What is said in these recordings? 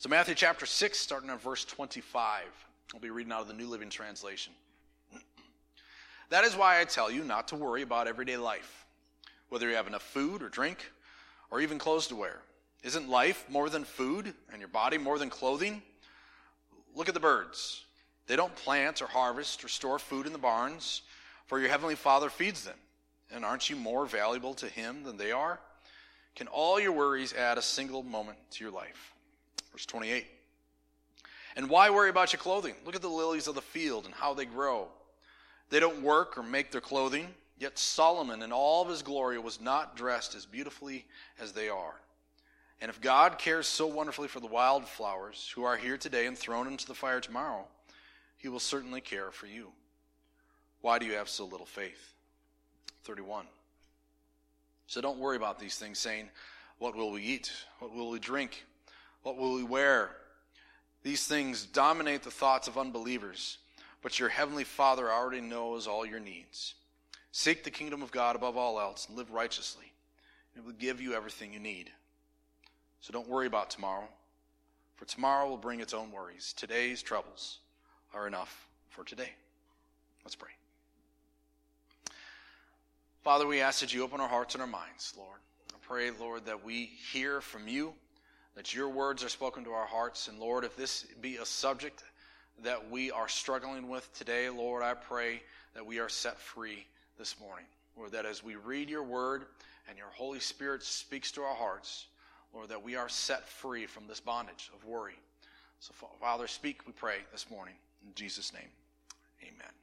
So Matthew chapter 6, starting at verse 25. I'll be reading out of the New Living Translation. That is why I tell you not to worry about everyday life, whether you have enough food or drink, or even clothes to wear. Isn't life more than food, and your body more than clothing? Look at the birds. They don't plant or harvest or store food in the barns, for your heavenly Father feeds them. And aren't you more valuable to him than they are? Can all your worries add a single moment to your life? Verse 28. And why worry about your clothing? Look at the lilies of the field and how they grow. They don't work or make their clothing, yet Solomon in all of his glory was not dressed as beautifully as they are. And if God cares so wonderfully for the wildflowers who are here today and thrown into the fire tomorrow, he will certainly care for you. Why do you have so little faith? 31. So don't worry about these things, saying, what will we eat? What will we drink? What will we wear? These things dominate the thoughts of unbelievers, but your heavenly Father already knows all your needs. Seek the kingdom of God above all else and live righteously. It will give you everything you need. So don't worry about tomorrow, for tomorrow will bring its own worries. Today's troubles are enough for today. Let's pray. Father, we ask that you open our hearts and our minds, Lord. I pray, Lord, that we hear from you, that your words are spoken to our hearts. And Lord, if this be a subject that we are struggling with today, Lord, I pray that we are set free this morning. Lord, that as we read your word and your Holy Spirit speaks to our hearts, Lord, that we are set free from this bondage of worry. So, Father, speak, we pray, this morning. In Jesus' name, amen.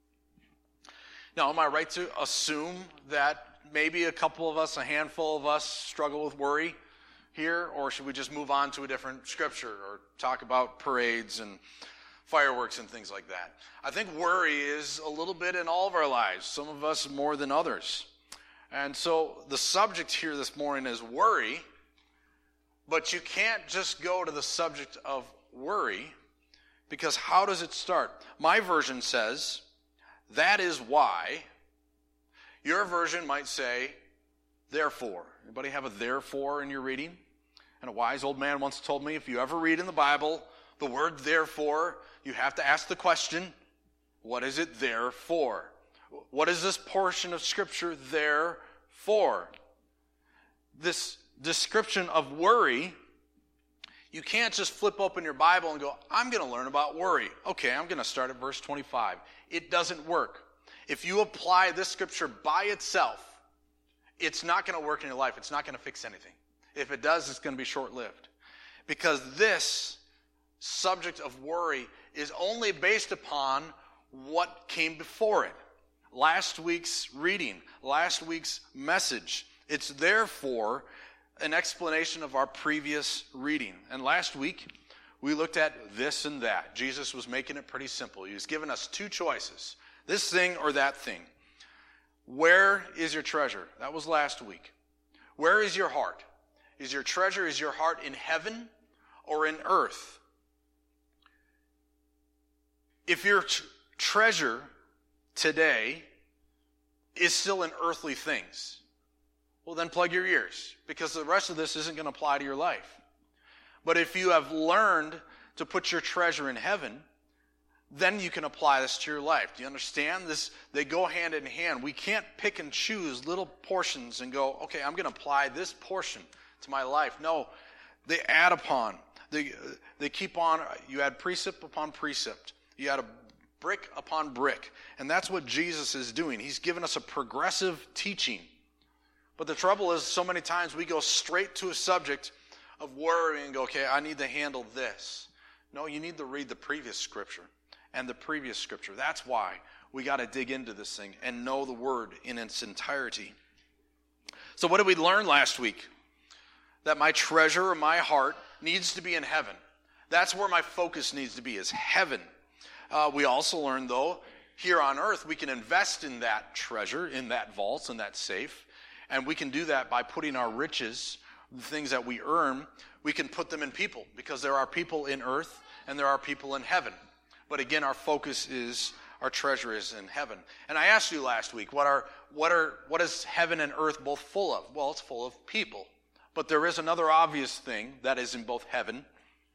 Now, am I right to assume that maybe a couple of us, a handful of us, struggle with worry here? Or should we just move on to a different scripture or talk about parades and fireworks and things like that? I think worry is a little bit in all of our lives, some of us more than others. And so the subject here this morning is worry, but you can't just go to the subject of worry, because how does it start? My version says, that is why. Your version might say, therefore. Anybody have a therefore in your reading? And a wise old man once told me, if you ever read in the Bible the word therefore, you have to ask the question, what is it there for? What is this portion of Scripture there for? This description of worry, you can't just flip open your Bible and go, I'm going to learn about worry. Okay, I'm going to start at verse 25. It doesn't work. If you apply this scripture by itself, it's not going to work in your life. It's not going to fix anything. If it does, it's going to be short-lived. Because this subject of worry is only based upon what came before it. Last week's reading, last week's message. It's therefore an explanation of our previous reading. And last week, we looked at this and that. Jesus was making it pretty simple. He was giving us two choices, this thing or that thing. Where is your treasure? That was last week. Where is your heart? Is your treasure, is your heart in heaven or in earth? If your treasure today is still in earthly things, well, then plug your ears, because the rest of this isn't going to apply to your life. But if you have learned to put your treasure in heaven, then you can apply this to your life. Do you understand this? They go hand in hand. We can't pick and choose little portions and go, okay, I'm going to apply this portion to my life. No, they add upon. They keep on. You add precept upon precept. You add a brick upon brick. And that's what Jesus is doing. He's given us a progressive teaching. But the trouble is, so many times we go straight to a subject of worry and go, okay, I need to handle this. No, you need to read the previous scripture and the previous scripture. That's why we got to dig into this thing and know the word in its entirety. So what did we learn last week? That my treasure or my heart needs to be in heaven. That's where my focus needs to be, is heaven. We also learned, though, here on earth, we can invest in that treasure, in that vault, in that safe. And we can do that by putting our riches, the things that we earn, we can put them in people, because there are people in earth and there are people in heaven. But again, our focus is, our treasure is in heaven. And I asked you last week, what is heaven and earth both full of? Well, it's full of people. But there is another obvious thing that is in both heaven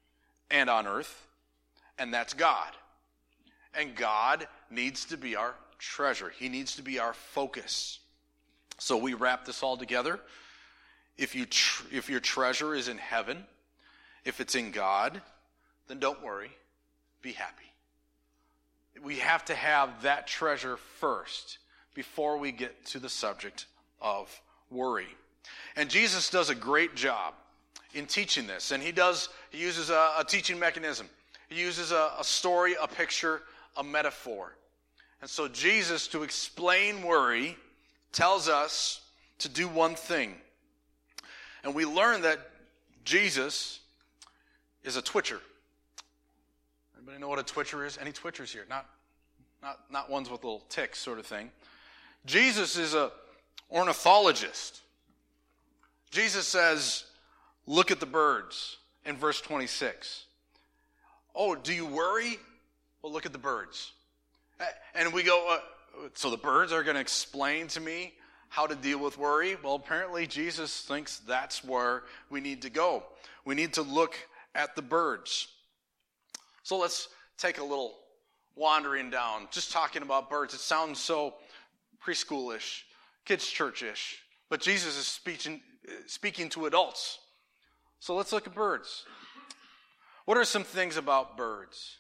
and on earth, and that's God. And God needs to be our treasure. He needs to be our focus. So we wrap this all together. If your treasure is in heaven, if it's in God, then don't worry, be happy. We have to have that treasure first before we get to the subject of worry. And Jesus does a great job in teaching this. And he uses a teaching mechanism. He uses a story, a picture, a metaphor. And so Jesus, to explain worry, tells us to do one thing. And we learn that Jesus is a twitcher. Anybody know what a twitcher is? Any twitchers here? Not ones with little ticks sort of thing. Jesus is an ornithologist. Jesus says, look at the birds in verse 26. Oh, do you worry? Well, look at the birds. And we go, so the birds are going to explain to me how to deal with worry? Well, apparently Jesus thinks that's where we need to go. We need to look at the birds. So let's take a little wandering down, just talking about birds. It sounds so preschoolish, kids' churchish, but Jesus is speaking to adults. So let's look at birds. What are some things about birds?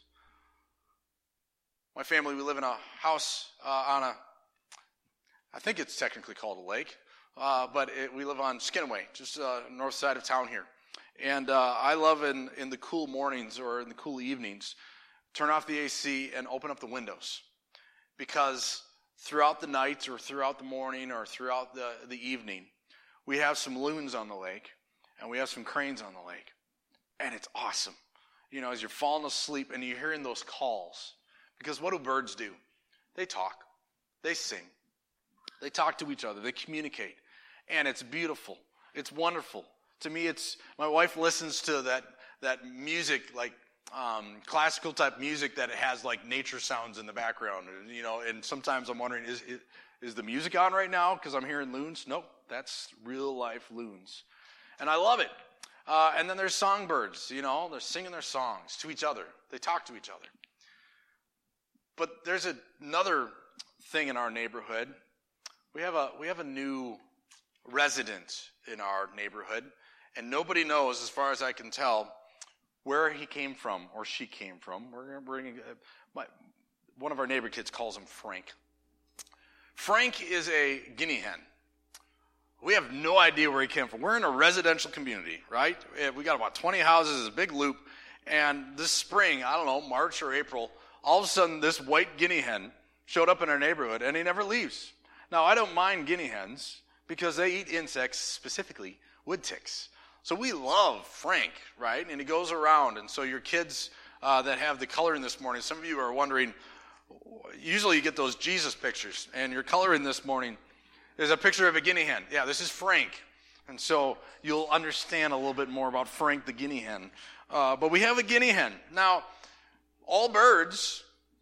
My family, we live in a house I think it's technically called a lake, but we live on Skinaway, just north side of town here. And I love in the cool mornings or in the cool evenings, turn off the AC and open up the windows. Because throughout the night or throughout the morning or throughout the evening, we have some loons on the lake and we have some cranes on the lake. And it's awesome. You know, as you're falling asleep and you're hearing those calls. Because what do birds do? They talk. They sing. They talk to each other. They communicate. And it's beautiful. It's wonderful. To me, my wife listens to that music, like classical type music that has like nature sounds in the background. You know, and sometimes I'm wondering, is the music on right now because I'm hearing loons? Nope, that's real life loons. And I love it. And then there's songbirds, you know, they're singing their songs to each other. They talk to each other. But there's another thing in our neighborhood. We have a new resident in our neighborhood, and nobody knows, as far as I can tell, where he came from or she came from. One of our neighbor kids calls him Frank. Frank is a guinea hen. We have no idea where he came from. We're in a residential community, right? We got about 20 houses, a big loop, and this spring, I don't know, March or April, all of a sudden this white guinea hen showed up in our neighborhood, and he never leaves. Now, I don't mind guinea hens because they eat insects, specifically wood ticks. So we love Frank, right? And he goes around. And so your kids that have the coloring this morning, some of you are wondering, usually you get those Jesus pictures. And your coloring this morning is a picture of a guinea hen. Yeah, this is Frank. And so you'll understand a little bit more about Frank the guinea hen. But we have a guinea hen. Now, all birds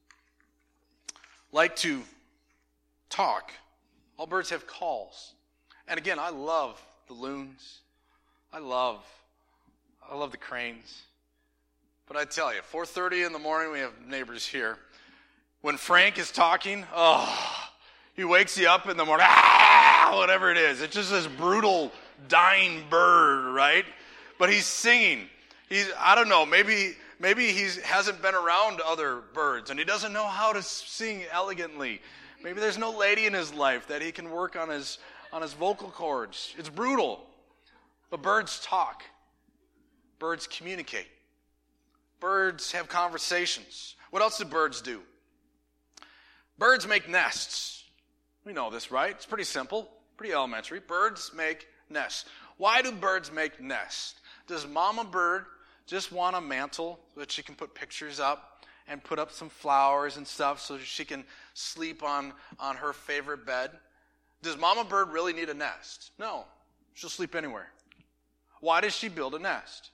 like to talk. All birds have calls. And again, I love the loons. I love the cranes. But I tell you, 4:30 in the morning, we have neighbors here. When Frank is talking, he wakes you up in the morning, whatever it is. It's just this brutal, dying bird, right? But he's singing. I don't know, maybe he hasn't been around other birds, and he doesn't know how to sing elegantly. Maybe there's no lady in his life that he can work on his vocal cords. It's brutal. But birds talk. Birds communicate. Birds have conversations. What else do birds do? Birds make nests. We know this, right? It's pretty simple, pretty elementary. Birds make nests. Why do birds make nests? Does mama bird just want a mantle so that she can put pictures up and put up some flowers and stuff so she can sleep on her favorite bed? Does mama bird really need a nest? No. She'll sleep anywhere. Why does she build a nest?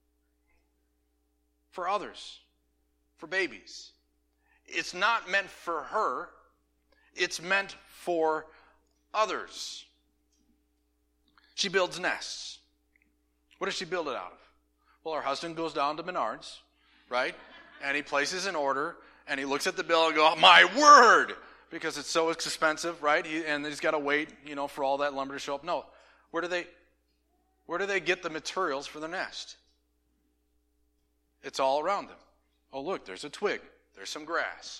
For others. For babies. It's not meant for her. It's meant for others. She builds nests. What does she build it out of? Well, her husband goes down to Menards, right? And he places an order, and he looks at the bill and goes, my word! Because it's so expensive, right? And he's got to wait, for all that lumber to show up. No. Where do they get the materials for the nest? It's all around them. Oh, look, there's a twig. There's some grass.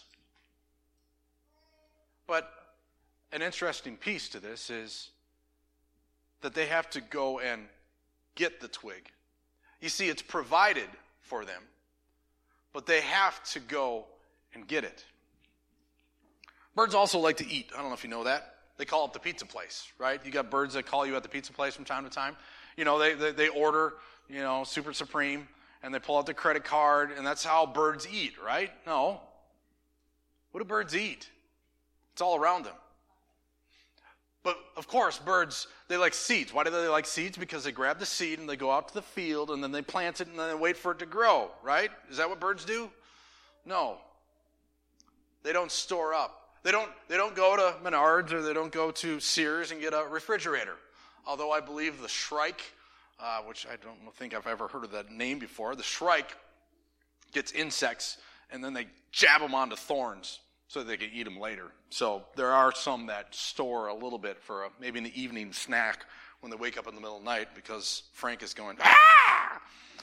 But an interesting piece to this is that they have to go and get the twig. You see, it's provided for them, but they have to go and get it. Birds also like to eat. I don't know if you know that. They call it the pizza place, right? You got birds that call you at the pizza place from time to time. They order, Super Supreme, and they pull out their credit card, and that's how birds eat, right? No. What do birds eat? It's all around them. But, of course, birds, they like seeds. Why do they like seeds? Because they grab the seed, and they go out to the field, and then they plant it, and then they wait for it to grow, right? Is that what birds do? No. They don't store up. They don't go to Menards or they don't go to Sears and get a refrigerator. Although I believe the shrike, which I don't think I've ever heard of that name before, the shrike gets insects and then they jab them onto thorns so they can eat them later. So there are some that store a little bit for maybe an evening snack when they wake up in the middle of the night because Frank is going, ah!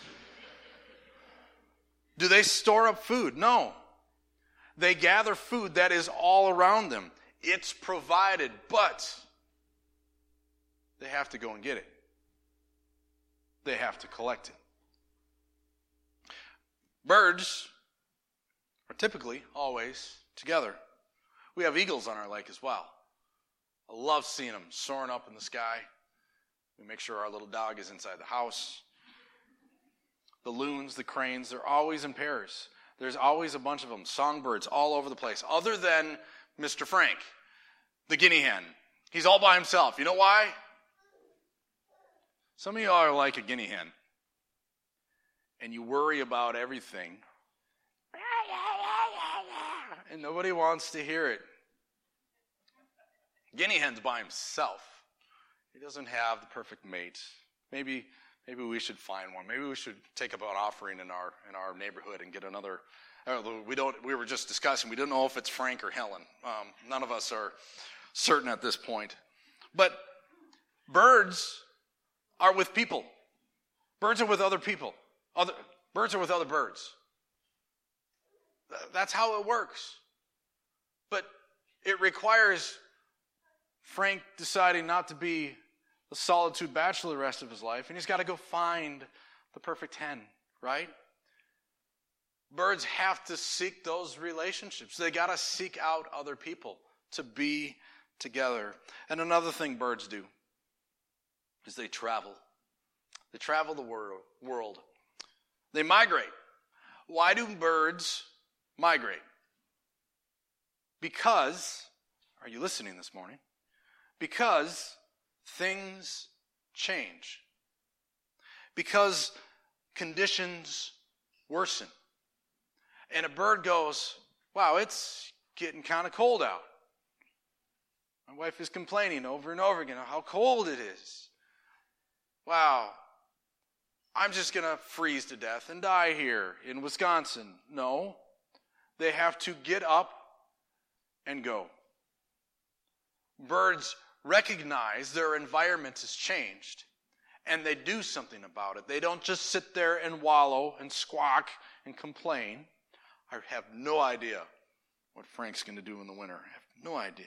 Do they store up food? No. They gather food that is all around them. It's provided, but they have to go and get it. They have to collect it. Birds are typically always together. We have eagles on our lake as well. I love seeing them soaring up in the sky. We make sure our little dog is inside the house. The loons, the cranes, they're always in pairs. There's always a bunch of them, songbirds all over the place, other than Mr. Frank, the guinea hen. He's all by himself. You know why? Some of you are like a guinea hen, and you worry about everything, and nobody wants to hear it. Guinea hen's by himself. He doesn't have the perfect mate. Maybe we should find one. Maybe we should take up an offering in our neighborhood and get another. We were just discussing. We don't know if it's Frank or Helen. None of us are certain at this point. But birds are with people. Birds are with other people. Birds are with other birds. That's how it works. But it requires Frank deciding not to be a solitude bachelor the rest of his life, and he's got to go find the perfect hen, right? Birds have to seek those relationships. They got to seek out other people to be together. And another thing birds do is they travel. They travel the world. They migrate. Why do birds migrate? Because, are you listening this morning? Because things change. Because conditions worsen. And a bird goes, wow, it's getting kind of cold out. My wife is complaining over and over again how cold it is. Wow, I'm just going to freeze to death and die here in Wisconsin. No, they have to get up and go. Birds recognize their environment has changed, and they do something about it. They don't just sit there and wallow and squawk and complain. I have no idea what Frank's going to do in the winter. I have no idea.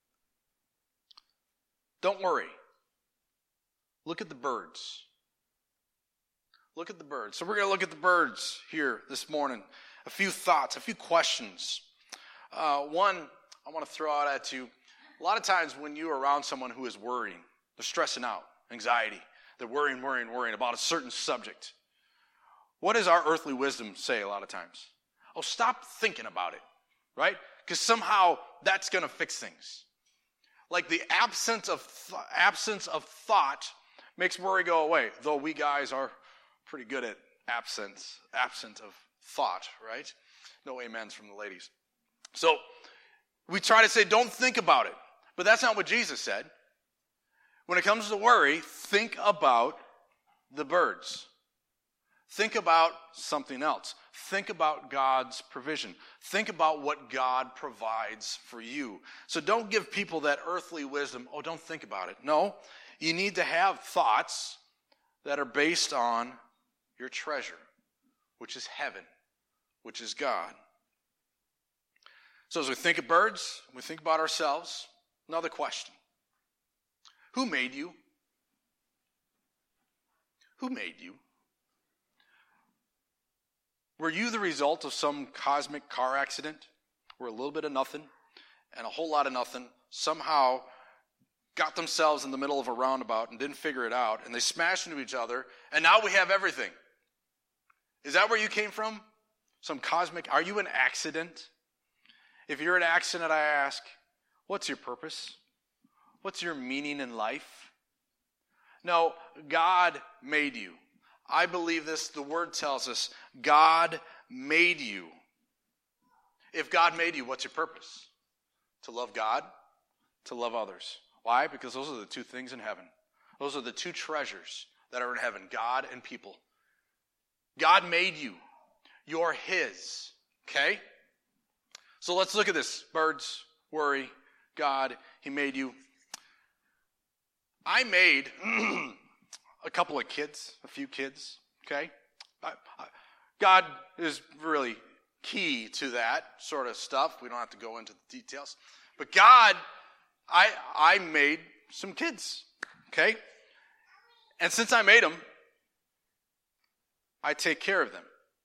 Don't worry. Look at the birds. Look at the birds. So we're going to look at the birds here this morning. A few thoughts, a few questions. One I want to throw out at you. A lot of times when you're around someone who is worrying, they're stressing out, anxiety, they're worrying about a certain subject. What does our earthly wisdom say a lot of times? Oh, stop thinking about it, right? Because somehow that's going to fix things. Like the absence of thought makes worry go away, though we guys are pretty good at absence of thought, right? No amens from the ladies. So we try to say, don't think about it. But that's not what Jesus said. When it comes to worry, think about the birds. Think about something else. Think about God's provision. Think about what God provides for you. So don't give people that earthly wisdom, oh, don't think about it. No, you need to have thoughts that are based on your treasure, which is heaven, which is God. So as we think of birds, we think about ourselves, another question. Who made you? Who made you? Were you the result of some cosmic car accident where a little bit of nothing and a whole lot of nothing somehow got themselves in the middle of a roundabout and didn't figure it out, and they smashed into each other, and now we have everything? Is that where you came from? Some cosmic, are you an accident? If you're an accident, I ask, what's your purpose? What's your meaning in life? No, God made you. I believe this, the word tells us, God made you. If God made you, what's your purpose? To love God, to love others. Why? Because those are the two things in heaven. Those are the two treasures that are in heaven, God and people. God made you. You're His. Okay? So let's look at this. Birds, worry, God, He made you. I made a couple of kids, a few kids, okay? God is really key to that sort of stuff. We don't have to go into the details. But God, I made some kids, okay? And since I made them, I take care of them.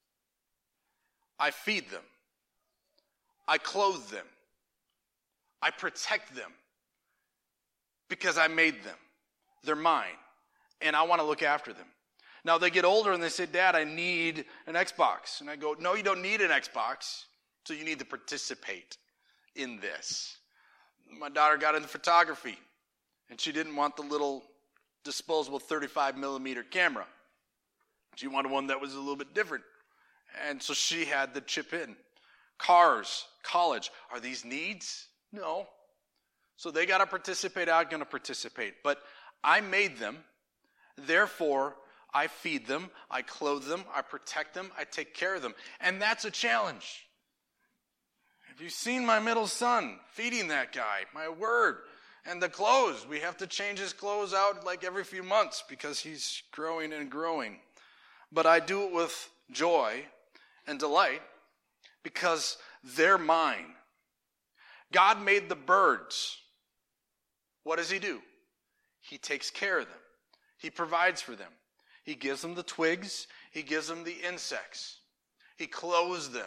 I feed them. I clothe them. I protect them because I made them. They're mine, and I want to look after them. Now, they get older, and they say, Dad, I need an Xbox. And I go, no, you don't need an Xbox, so you need to participate in this. My daughter got into photography, and she didn't want the little disposable 35-millimeter camera. She wanted one that was a little bit different, and so she had to chip in. Cars, college, are these needs? No. So they got to participate. I'm going to participate. But I made them, therefore I feed them, I clothe them, I protect them, I take care of them. And that's a challenge. Have you seen my middle son feeding that guy? My word. And the clothes, we have to change his clothes out like every few months because he's growing and growing. But I do it with joy and delight because they're mine. God made the birds. What does He do? He takes care of them. He provides for them. He gives them the twigs. He gives them the insects. He clothes them.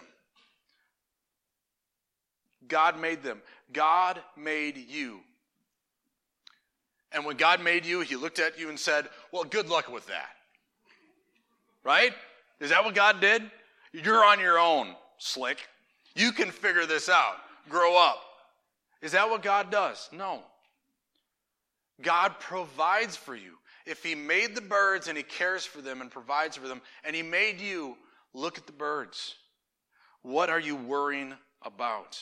God made them. God made you. And when God made you, He looked at you and said, well, good luck with that. Right? Is that what God did? You're on your own, slick. You can figure this out. Grow up. Is that what God does? No. God provides for you. If He made the birds and He cares for them and provides for them, and He made you, look at the birds. What are you worrying about?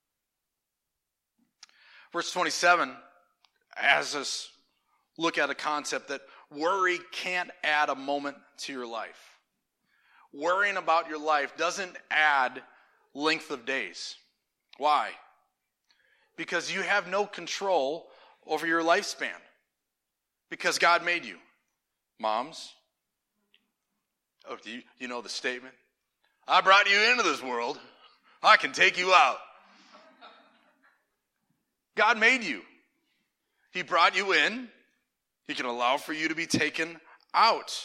Verse 27 has us look at a concept that worry can't add a moment to your life. Worrying about your life doesn't add length of days. Why? Because you have no control over your lifespan. Because God made you. Moms, oh, do you know the statement? I brought you into this world. I can take you out. God made you. He brought you in. He can allow for you to be taken out.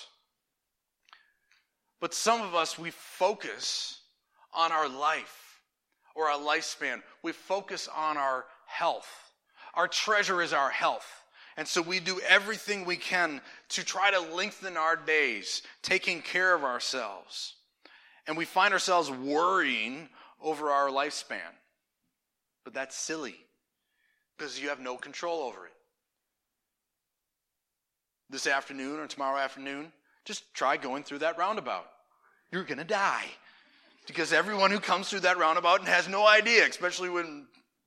But some of us, we focus on our life or our lifespan. We focus on our health. Our treasure is our health. And so we do everything we can to try to lengthen our days, taking care of ourselves. And we find ourselves worrying over our lifespan. But that's silly because you have no control over it. This afternoon or tomorrow afternoon, just try going through that roundabout. You're going to die. Because everyone who comes through that roundabout and has no idea, especially when...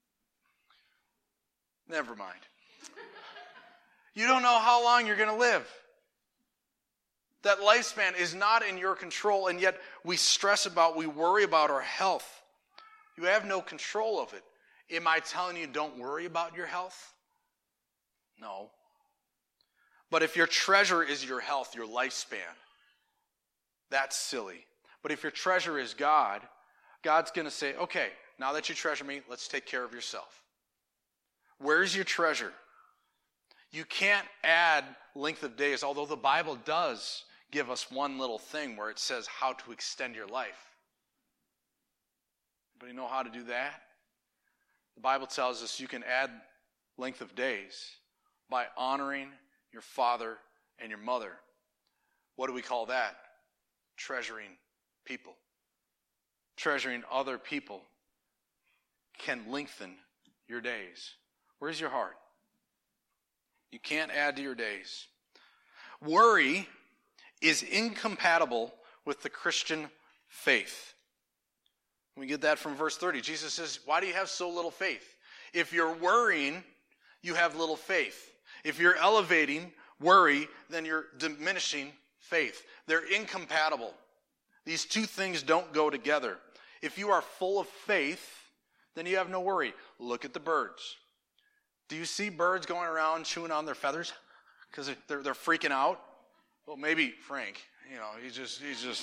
Never mind. You don't know how long you're going to live. That lifespan is not in your control, and yet we worry about our health. You have no control of it. Am I telling you don't worry about your health? No. But if your treasure is your health, your lifespan, that's silly. But if your treasure is God, God's going to say, okay, now that you treasure me, let's take care of yourself. Where's your treasure? You can't add length of days, although the Bible does give us one little thing where it says how to extend your life. Anybody know how to do that? The Bible tells us you can add length of days by honoring your father and your mother. What do we call that? Treasuring people. Treasuring other people can lengthen your days. Where's your heart? You can't add to your days. Worry is incompatible with the Christian faith. We get that from verse 30. Jesus says, why do you have so little faith? If you're worrying, you have little faith. If you're elevating worry, then you're diminishing faith. They're incompatible. These two things don't go together. If you are full of faith, then you have no worry. Look at the birds. Do you see birds going around chewing on their feathers because they're freaking out? Well, maybe Frank. He's just.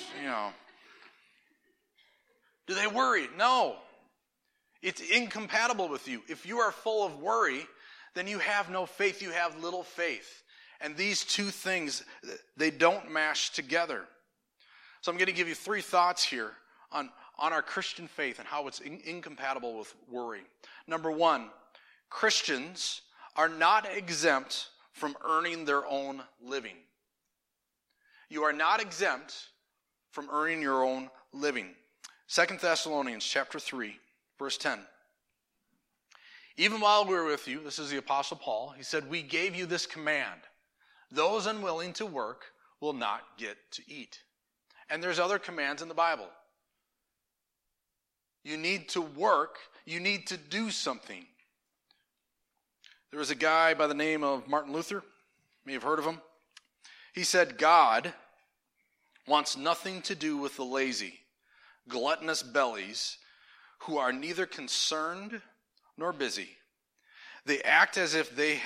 Do they worry? No. It's incompatible with you. If you are full of worry, then you have no faith. You have little faith. And these two things, they don't mash together. So I'm going to give you 3 thoughts here on our Christian faith and how it's incompatible with worry. Number 1, Christians are not exempt from earning their own living. You are not exempt from earning your own living. 2 Thessalonians chapter 3, verse 10. Even while we were with you, this is the Apostle Paul, he said, we gave you this command. Those unwilling to work will not get to eat. And there's other commands in the Bible. You need to work. You need to do something. There was a guy by the name of Martin Luther. You may have heard of him. He said, God wants nothing to do with the lazy, gluttonous bellies who are neither concerned nor busy. They act as if they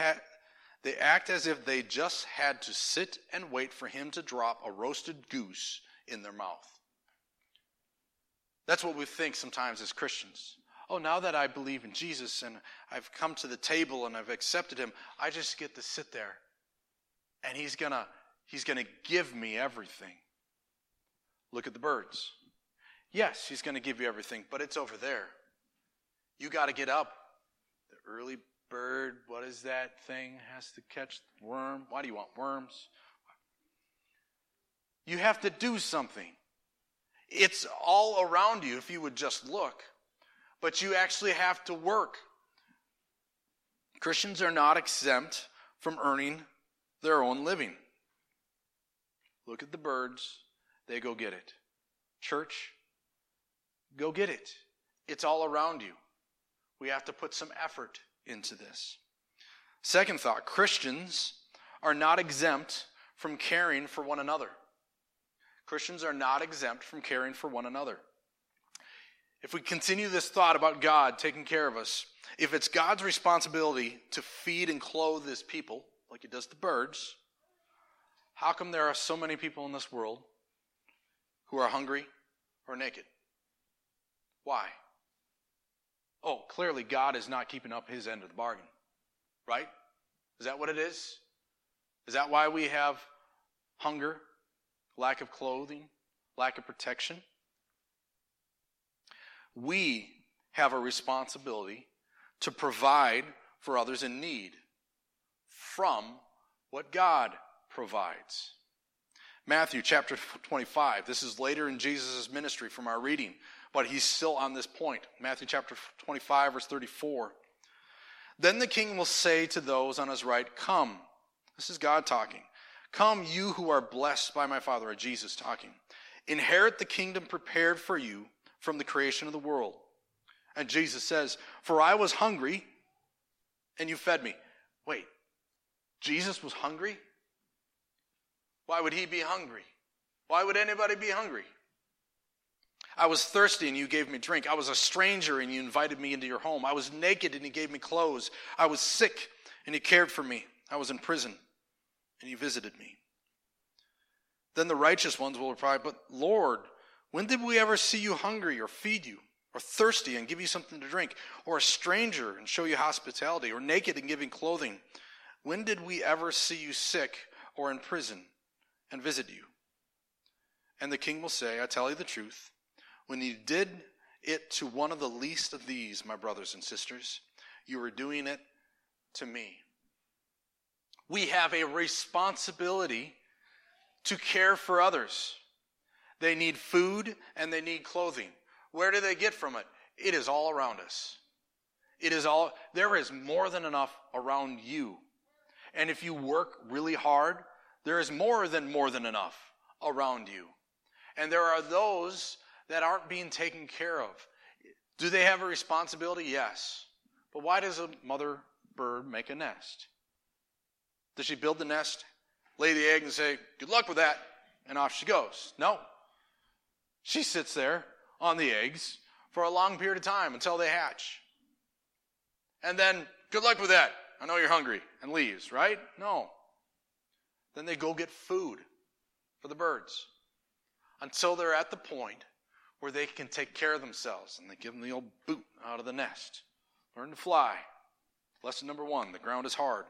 just had to sit and wait for him to drop a roasted goose in their mouth. That's what we think sometimes as Christians. Oh, now that I believe in Jesus and I've come to the table and I've accepted him, I just get to sit there and he's gonna give me everything. Look at the birds. Yes, he's going to give you everything, but it's over there. You got to get up. The early bird, what is that thing? Has to catch the worm. Why do you want worms? You have to do something. It's all around you if you would just look. But you actually have to work. Christians are not exempt from earning their own living. Look at the birds. They go get it. Church, go get it. It's all around you. We have to put some effort into this. Second thought, Christians are not exempt from caring for one another. Christians are not exempt from caring for one another. If we continue this thought about God taking care of us, if it's God's responsibility to feed and clothe his people, like he does the birds, how come there are so many people in this world who are hungry or naked? Why? Oh, clearly God is not keeping up his end of the bargain, right? Is that what it is? Is that why we have hunger, lack of clothing, lack of protection? We have a responsibility to provide for others in need from what God provides. Matthew chapter 25. This is later in Jesus' ministry from our reading, but he's still on this point. Matthew chapter 25, verse 34. Then the king will say to those on his right, come. This is God talking. Come, you who are blessed by my Father, or Jesus talking. Inherit the kingdom prepared for you from the creation of the world. And Jesus says, for I was hungry, and you fed me. Wait, Jesus was hungry? Why would he be hungry? Why would anybody be hungry? I was thirsty and you gave me drink. I was a stranger and you invited me into your home. I was naked and you gave me clothes. I was sick and you cared for me. I was in prison and you visited me. Then the righteous ones will reply, but Lord, when did we ever see you hungry or feed you, or thirsty and give you something to drink, or a stranger and show you hospitality, or naked and giving clothing? When did we ever see you sick or in prison and visit you? And the king will say, I tell you the truth, when you did it to one of the least of these, my brothers and sisters, you were doing it to me. We have a responsibility to care for others. They need food and they need clothing. Where do they get from it? It is all around us. There is more than enough around you. And if you work really hard, there is more than enough around you. And there are those that aren't being taken care of. Do they have a responsibility? Yes. But why does a mother bird make a nest? Does she build the nest, lay the egg and say, good luck with that, and off she goes? No. She sits there on the eggs for a long period of time until they hatch. And then, good luck with that. I know you're hungry, and leaves, right? No. Then they go get food for the birds until they're at the point where they can take care of themselves, and they give them the old boot out of the nest. Learn to fly. Lesson number 1, the ground is hard.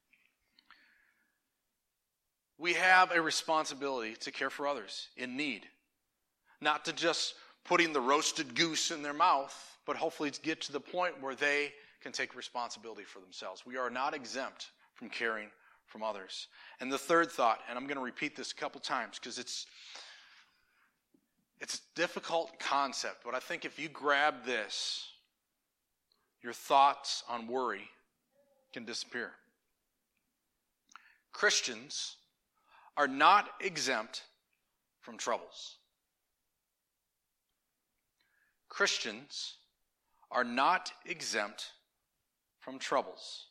We have a responsibility to care for others in need. Not to just putting the roasted goose in their mouth, but hopefully to get to the point where they can take responsibility for themselves. We are not exempt from caring from others. And the third thought, and I'm going to repeat this a couple times because it's a difficult concept, but I think if you grab this, your thoughts on worry can disappear. Christians are not exempt from troubles. Christians are not exempt from troubles.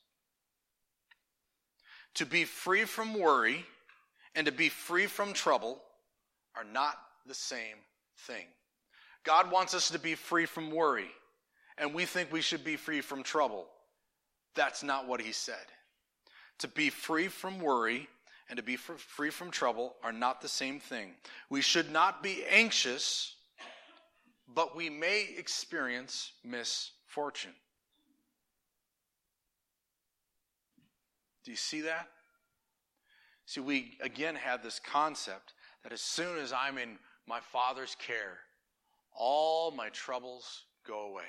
To be free from worry and to be free from trouble are not the same thing. God wants us to be free from worry, and we think we should be free from trouble. That's not what he said. To be free from worry and to be free from trouble are not the same thing. We should not be anxious, but we may experience misfortune. Do you see that? See, we again have this concept that as soon as I'm in my Father's care, all my troubles go away.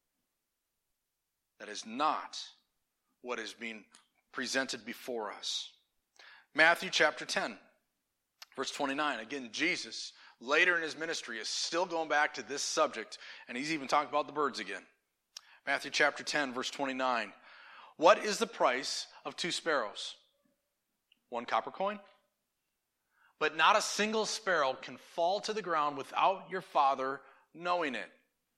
That is not what is being presented before us. Matthew chapter 10, verse 29. Again, Jesus, later in his ministry, is still going back to this subject, and he's even talking about the birds again. Matthew chapter 10, verse 29. What is the price of 2 sparrows? 1 copper coin? But not a single sparrow can fall to the ground without your Father knowing it.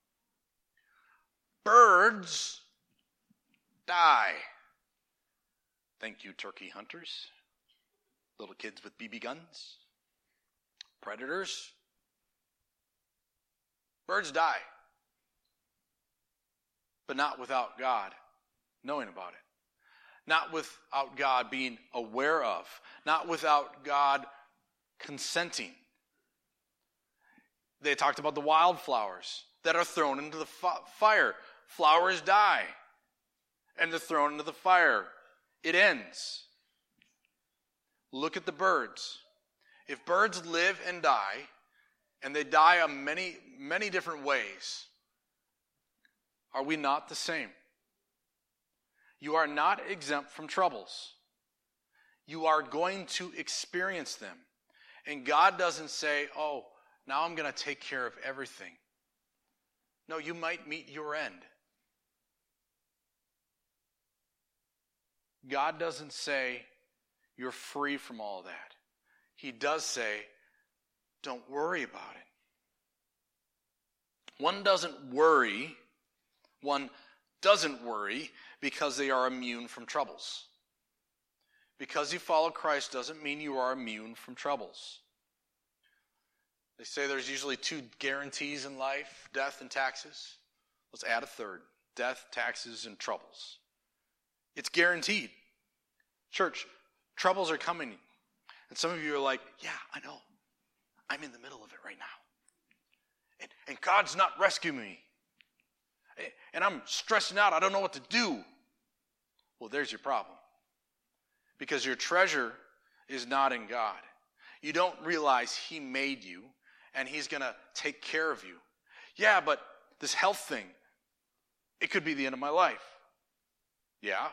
Birds die. Thank you, turkey hunters. Little kids with BB guns. Predators. Birds die. But not without God knowing about it. Not without God being aware of. Not without God consenting. They talked about the wildflowers that are thrown into the fire. Flowers die. And they're thrown into the fire. It ends. Look at the birds. If birds live and die, and they die in many, many different ways, are we not the same? You are not exempt from troubles. You are going to experience them. And God doesn't say, oh, now I'm going to take care of everything. No, you might meet your end. God doesn't say you're free from all that. He does say, don't worry about it. One doesn't worry because they are immune from troubles. Because you follow Christ doesn't mean you are immune from troubles. They say there's usually 2 guarantees in life, death and taxes. Let's add a third, death, taxes, and troubles. It's guaranteed. Church, troubles are coming. And some of you are like, yeah, I know. I'm in the middle of it right now. And God's not rescuing me. And I'm stressing out. I don't know what to do. Well, there's your problem. Because your treasure is not in God. You don't realize He made you and He's going to take care of you. Yeah, but this health thing, it could be the end of my life. Yeah.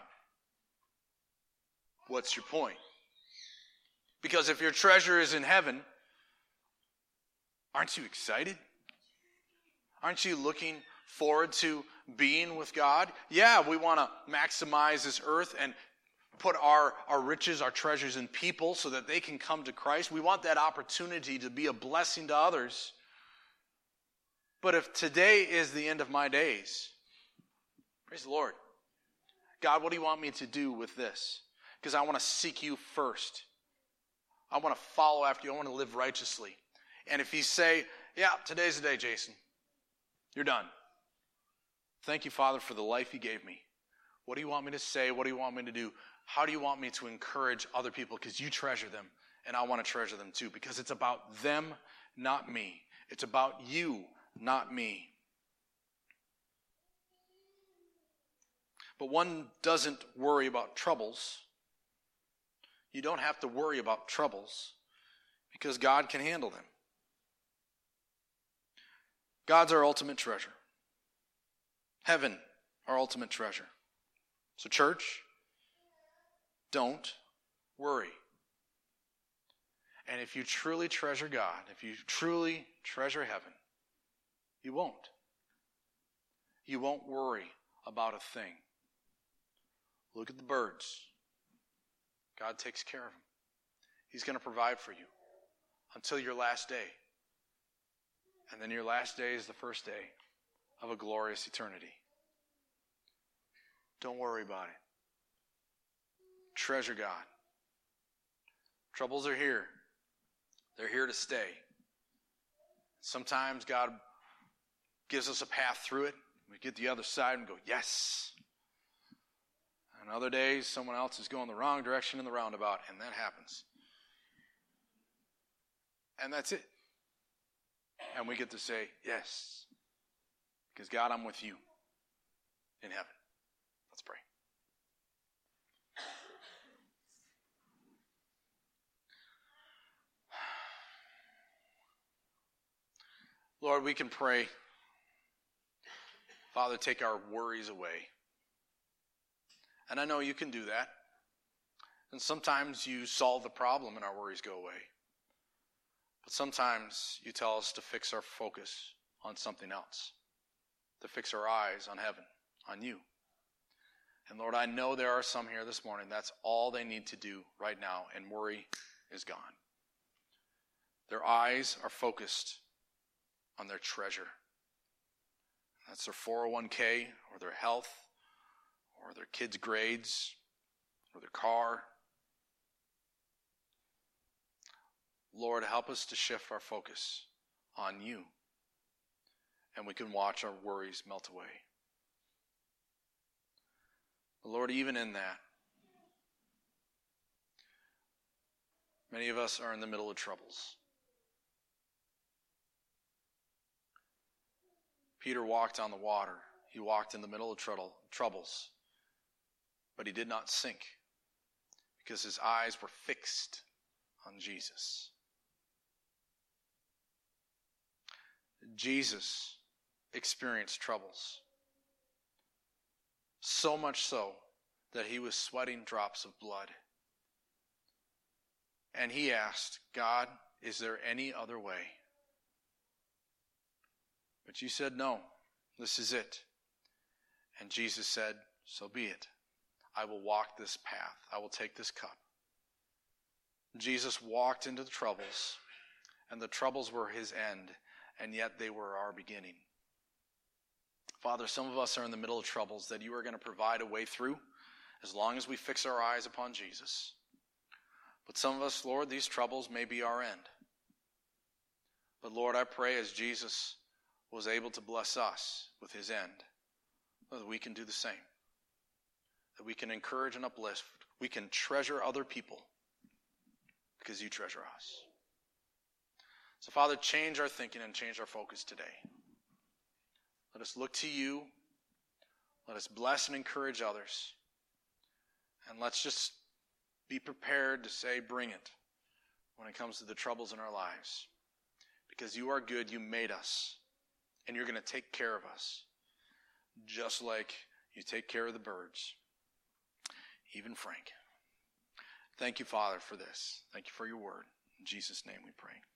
What's your point? Because if your treasure is in heaven, aren't you excited? Aren't you looking forward to being with God? Yeah, we want to maximize this earth and put our riches, our treasures in people so that they can come to Christ. We want that opportunity to be a blessing to others. But if today is the end of my days, praise the Lord. God, what do you want me to do with this? Because I want to seek you first. I want to follow after you. I want to live righteously. And if you say, yeah, today's the day, Jason, you're done. Thank you, Father, for the life you gave me. What do you want me to say? What do you want me to do? How do you want me to encourage other people? Because you treasure them, and I want to treasure them too. Because it's about them, not me. It's about you, not me. But one doesn't worry about troubles. You don't have to worry about troubles because God can handle them. God's our ultimate treasure. Heaven, our ultimate treasure. So church, don't worry. And if you truly treasure God, if you truly treasure heaven, you won't. You won't worry about a thing. Look at the birds. God takes care of them. He's going to provide for you until your last day. And then your last day is the first day of a glorious eternity. Don't worry about it. Treasure God. Troubles are here. They're here to stay. Sometimes God gives us a path through it. We get the other side and go, yes. And other days, someone else is going the wrong direction in the roundabout, and that happens. And that's it. And we get to say, yes. Because God, I'm with you in heaven. Let's pray. Lord, we can pray. Father, take our worries away. And I know you can do that. And sometimes you solve the problem and our worries go away. But sometimes you tell us to fix our focus on something else. To fix our eyes on heaven, on you. And Lord, I know there are some here this morning, that's all they need to do right now, and worry is gone. Their eyes are focused on their treasure. That's their 401k, or their health, or their kids' grades, or their car. Lord, help us to shift our focus on you, and we can watch our worries melt away. But Lord, even in that, many of us are in the middle of troubles. Peter walked on the water. He walked in the middle of troubles, but he did not sink because his eyes were fixed on Jesus. Jesus experienced troubles, so much so that he was sweating drops of blood. And he asked, God, is there any other way? But you said, no, this is it. And Jesus said, so be it. I will walk this path. I will take this cup. Jesus walked into the troubles, and the troubles were his end, and yet they were our beginning. Father, some of us are in the middle of troubles that you are going to provide a way through as long as we fix our eyes upon Jesus. But some of us, Lord, these troubles may be our end. But Lord, I pray as Jesus was able to bless us with his end, that we can do the same. That we can encourage and uplift. We can treasure other people because you treasure us. So Father, change our thinking and change our focus today. Let us look to you. Let us bless and encourage others. And let's just be prepared to say, bring it, when it comes to the troubles in our lives. Because you are good, you made us, and you're going to take care of us, just like you take care of the birds, even Frank. Thank you, Father, for this. Thank you for your word. In Jesus' name we pray.